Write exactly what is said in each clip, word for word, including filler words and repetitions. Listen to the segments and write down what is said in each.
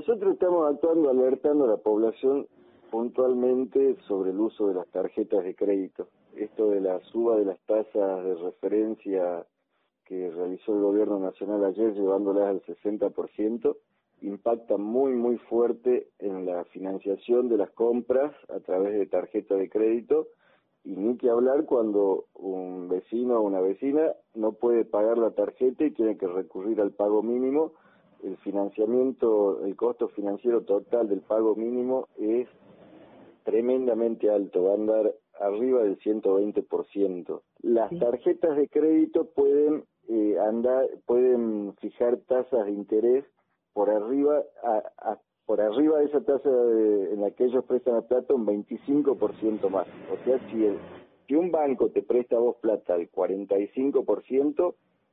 Nosotros estamos actuando alertando a la población puntualmente sobre el uso de las tarjetas de crédito. Esto de la suba de las tasas de referencia que realizó el gobierno nacional ayer, llevándolas al sesenta por ciento, impacta muy muy fuerte en la financiación de las compras a través de tarjeta de crédito, y ni que hablar cuando un vecino o una vecina no puede pagar la tarjeta y tiene que recurrir al pago mínimo. El financiamiento, el costo financiero total del pago mínimo es tremendamente alto, va a andar arriba del ciento veinte por ciento. Las Sí. tarjetas de crédito pueden eh, andar, pueden fijar tasas de interés por arriba a, a, por arriba de esa tasa de, en la que ellos prestan la plata, un veinticinco por ciento más. O sea, si, el, si un banco te presta a vos plata al cuarenta y cinco por ciento,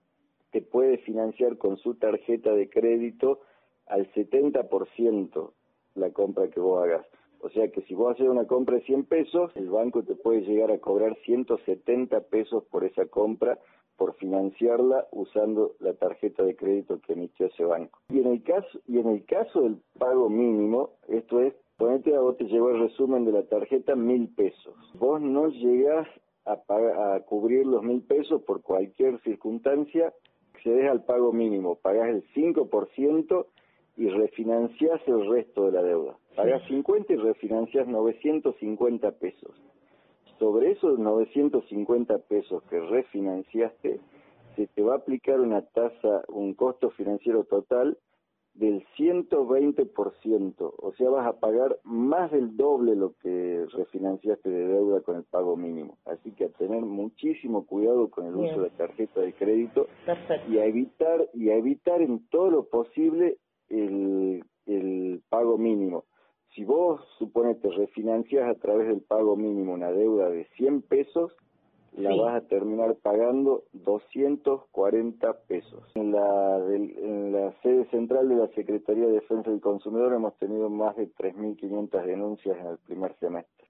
te puede financiar con su tarjeta de crédito al setenta por ciento la compra que vos hagas. O sea que si vos haces una compra de cien pesos, el banco te puede llegar a cobrar ciento setenta pesos por esa compra, por financiarla usando la tarjeta de crédito que emitió ese banco. Y en el caso, y en el caso del pago mínimo, esto es, ponete a vos te llegó el resumen de la tarjeta mil pesos. Vos no llegás a, pagar, a cubrir los mil pesos por cualquier circunstancia, accedes al pago mínimo, pagás el cinco por ciento y refinanciás el resto de la deuda. Pagás cincuenta y refinanciás novecientos cincuenta pesos. Sobre esos novecientos cincuenta pesos que refinanciaste, se te va a aplicar una tasa, un costo financiero total del ciento veinte por ciento. O sea, vas a pagar más del doble lo que refinanciaste de deuda con el pago mínimo. Así que a tener muchísimo cuidado con el Bien. uso de la tarjeta de crédito. Perfecto. y a evitar y a evitar en todo lo posible el, el pago mínimo. Si vos, suponete, refinancias a través del pago mínimo una deuda de cien pesos, la Sí. vas a terminar pagando doscientos cuarenta pesos. En la, del, en la sede central de la Secretaría de Defensa del Consumidor hemos tenido más de tres mil quinientas denuncias en el primer semestre.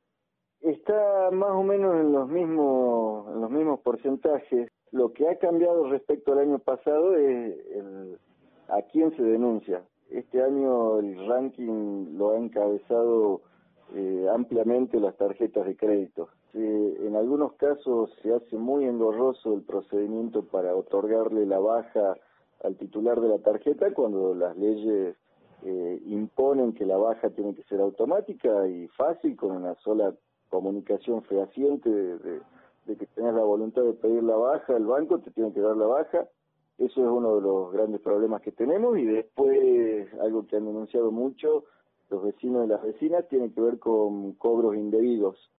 Está más o menos en los mismos, en los mismos porcentajes. Lo que ha cambiado respecto al año pasado es el, a quién se denuncia. Este año el ranking lo ha encabezado eh, ampliamente las tarjetas de crédito. Eh, en algunos casos se hace muy engorroso el procedimiento para otorgarle la baja al titular de la tarjeta cuando las leyes eh, imponen que la baja tiene que ser automática y fácil, con una sola comunicación fehaciente de, de, de que tenés la voluntad de pedir la baja, el banco te tiene que dar la baja. Eso es uno de los grandes problemas que tenemos. Y después, algo que han denunciado mucho los vecinos y las vecinas, tiene que ver con cobros indebidos.